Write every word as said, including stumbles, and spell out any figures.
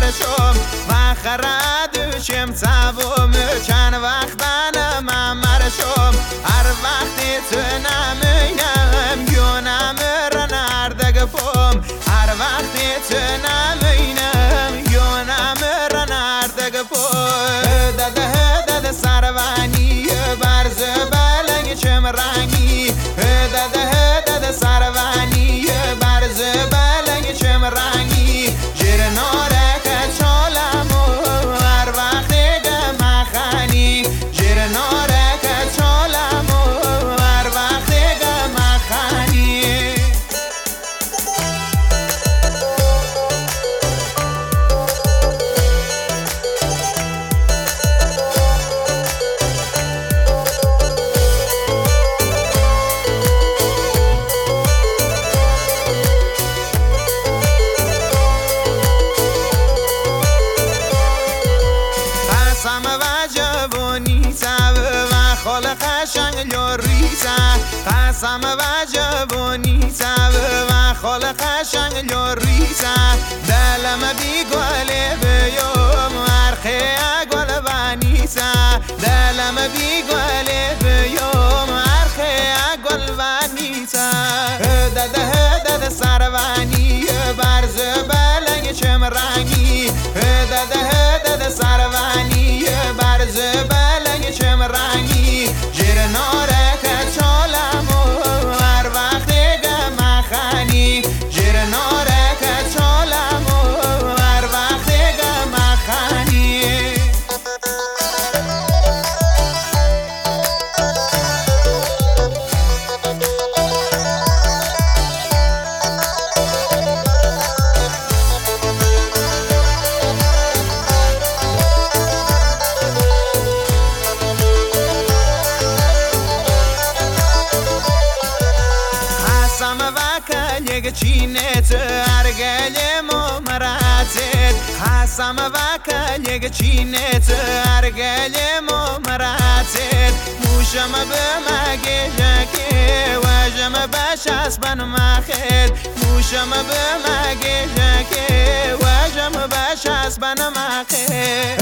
مرشم و خرد شم تابم چند وقت بنا من مرشم هر وقتی تو نمینم یونم رنردگ پم هر وقتی تو نمینم یونم رنردگ پم داده داده سروانی برز بلنگ چم رنگی داده داده سروانی برز بلنگ چم رنگی جیر ناره که چالمو هر وقتی گم خانی جیر ناره که چالمو هر وقتی گم خانی قسم و جوانی تب و خال قشنگ یاریتا قسم و جوانی تب و خال قشنگ یاریتا دلم بی گل بیام ارخه گل بانیتا دلم بی گل بیام ارخه گل بانیتا داده داده سروانی برز بلنگ چم رنگی داده داده سروانی برز بلنگ چم رنگی جیر ناره که چالمو هر وقت گم خانی جیر ناره که چالمو هر وقت گم خانی قسم و کلیگ چینت ارگل ممراتت قسم و کلیگ چینت ارگل ممراتت موشم به مگه جکه وجم بش اسبن مخد موشم به مگه جکه وجم بش اسبن مخد